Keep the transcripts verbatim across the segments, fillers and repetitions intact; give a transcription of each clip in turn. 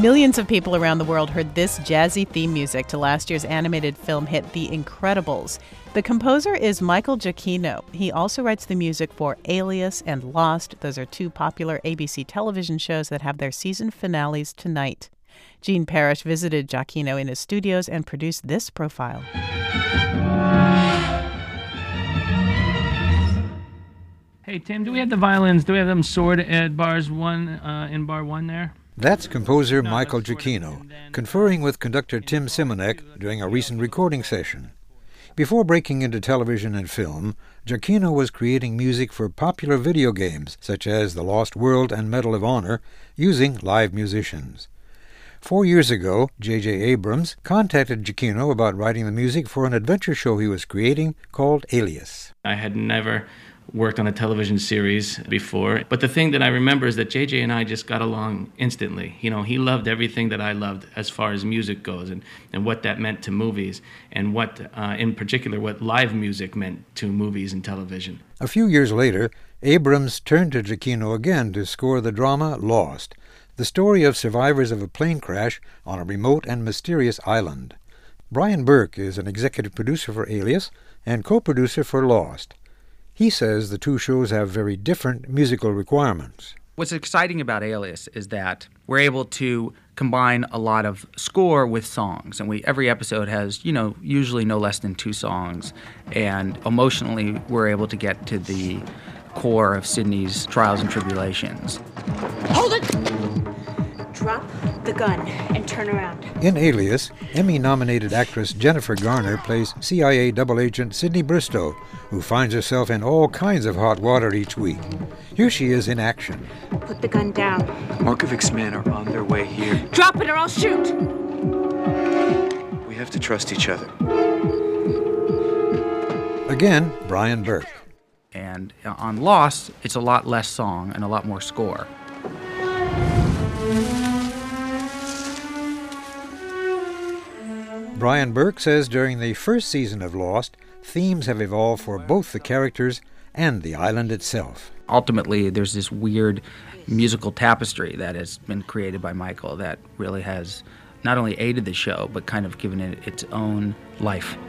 Millions of people around the world heard this jazzy theme music to last year's animated film hit The Incredibles. The composer is Michael Giacchino. He also writes the music for Alias and Lost. Those are two popular A B C television shows that have their season finales tonight. Gene Parrish visited Giacchino in his studios and produced this profile. Hey, Tim, do we have the violins? Do we have them stored at bars one, uh, in bar one there? That's composer Michael Giacchino, conferring with conductor Tim Simonek during a recent recording session. Before breaking into television and film, Giacchino was creating music for popular video games, such as The Lost World and Medal of Honor, using live musicians. Four years ago, J J Abrams contacted Giacchino about writing the music for an adventure show he was creating called Alias. I had never worked on a television series before, but the thing that I remember is that J J and I just got along instantly. You know, he loved everything that I loved as far as music goes, and, and what that meant to movies, and what, uh, in particular, what live music meant to movies and television. A few years later, Abrams turned to Giacchino again to score the drama Lost, the story of survivors of a plane crash on a remote and mysterious island. Brian Burke is an executive producer for Alias and co-producer for Lost. He says the two shows have very different musical requirements. What's exciting about Alias is that we're able to combine a lot of score with songs, and we every episode has, you know, usually no less than two songs, and emotionally we're able to get to the core of Sydney's trials and tribulations. Hold it! Drop the gun and turn around. In Alias, Emmy-nominated actress Jennifer Garner plays C I A double agent Sydney Bristow, who finds herself in all kinds of hot water each week. Here she is in action. Put the gun down. Markovic's men are on their way here. Drop it or I'll shoot! We have to trust each other. Again, Brian Burke. And on Lost, it's a lot less song and a lot more score. Brian Burke says during the first season of Lost, themes have evolved for both the characters and the island itself. Ultimately, there's this weird musical tapestry that has been created by Michael that really has not only aided the show, but kind of given it its own life.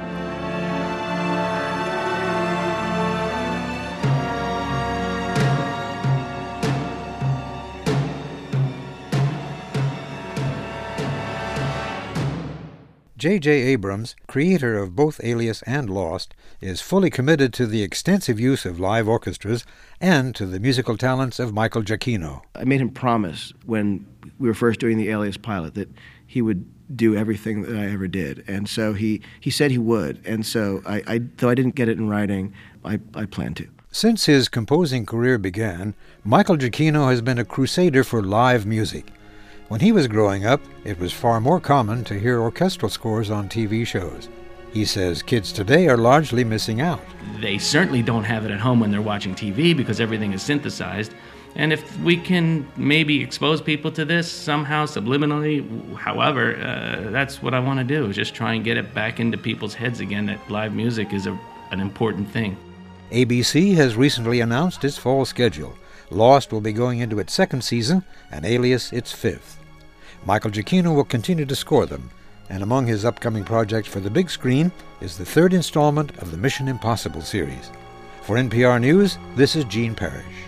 J J Abrams, creator of both Alias and Lost, is fully committed to the extensive use of live orchestras and to the musical talents of Michael Giacchino. I made him promise when we were first doing the Alias pilot that he would do everything that I ever did. And so he, he said he would. And so, I, I, though I didn't get it in writing, I, I plan to. Since his composing career began, Michael Giacchino has been a crusader for live music. When he was growing up, it was far more common to hear orchestral scores on T V shows. He says kids today are largely missing out. They certainly don't have it at home when they're watching T V because everything is synthesized. And if we can maybe expose people to this somehow, subliminally, however, uh, that's what I want to do, is just try and get it back into people's heads again that live music is a, an important thing. A B C has recently announced its fall schedule. Lost will be going into its second season, and Alias its fifth. Michael Giacchino will continue to score them, and among his upcoming projects for the big screen is the third installment of the Mission Impossible series. For N P R News, this is Gene Parrish.